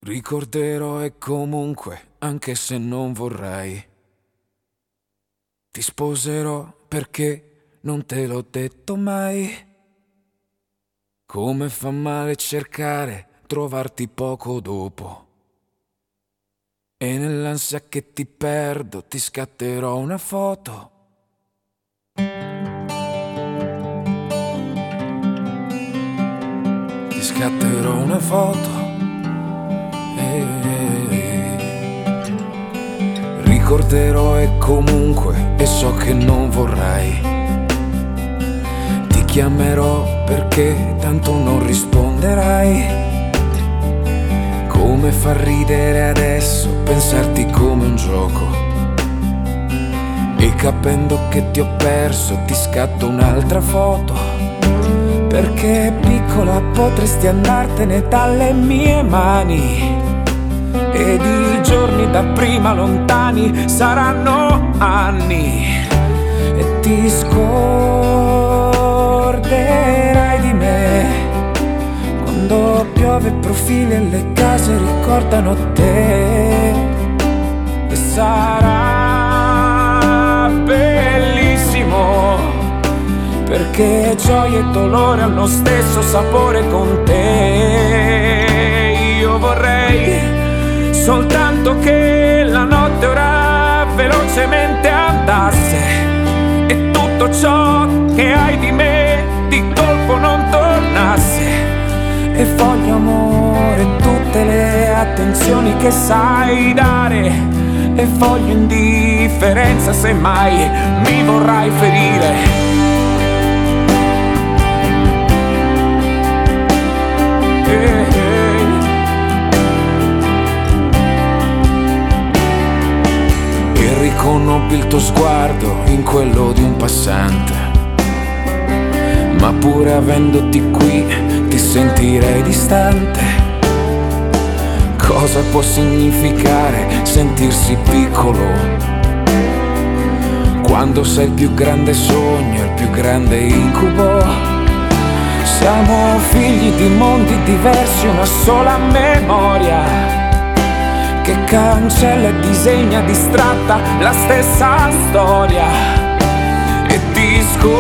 Ricorderò e comunque, anche se non vorrei, ti sposerò perché non te l'ho detto mai. Come fa male cercare, trovarti poco dopo. E nell'ansia che ti perdo ti scatterò una foto. Ti scatterò una foto. Ricorderò e comunque, e so che non vorrai. Ti chiamerò perché tanto non risponderai. Come fa ridere adesso pensarti come un gioco. E capendo che ti ho perso ti scatto un'altra foto. Perché piccola potresti andartene dalle mie mani. Ed i giorni da prima lontani saranno anni. E ti scorderai di me. Quando piove profili e le case ricordano te. E sarà bellissimo, perché gioia e dolore hanno lo stesso sapore con te. Io vorrei soltanto che la notte ora velocemente andasse e tutto ciò che hai di me di colpo non tornasse. E voglio amore, tutte le attenzioni che sai dare. E voglio indifferenza se mai mi vorrai ferire. Riconobbi il tuo sguardo in quello di un passante, ma pure avendoti qui ti sentirei distante. Cosa può significare sentirsi piccolo quando sei il più grande sogno, il più grande incubo? Siamo figli di mondi diversi, una sola memoria che cancella e disegna distratta la stessa storia. E ti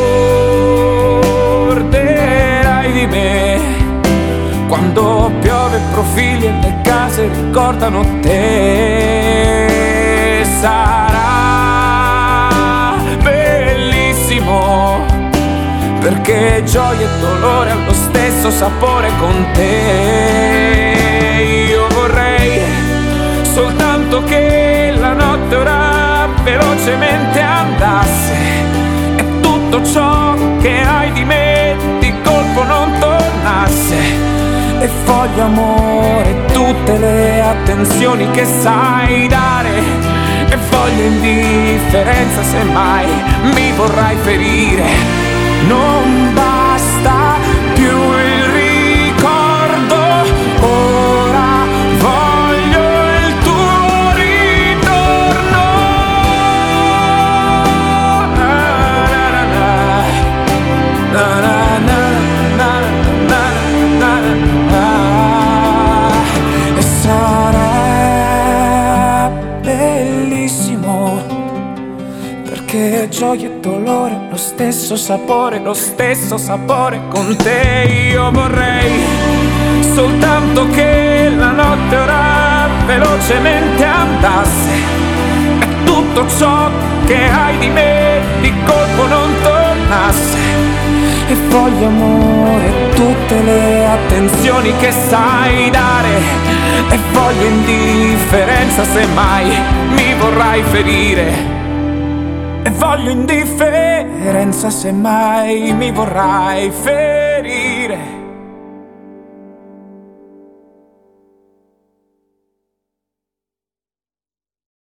scorderai di me quando piove profili e le case ricordano te. Sarà bellissimo, perché gioia e dolore hanno lo stesso sapore con te. Io vorrei soltanto che la notte ora velocemente andasse e tutto ciò che hai di me di colpo non tornasse. E voglio amore, tutte le attenzioni che sai dare. E voglio indifferenza se mai mi vorrai ferire. Non basta più il ricordo, ora voglio il tuo ritorno. Na, na, na, na, na, na, na. E sarà bellissimo, perché gioia e dolore lo stesso sapore con te. Io vorrei soltanto che la notte ora velocemente andasse e tutto ciò che hai di me di colpo non tornasse. E voglio amore, tutte le attenzioni che sai dare. E voglio indifferenza se mai mi vorrai ferire. E voglio indifferenza se mai mi vorrai ferire.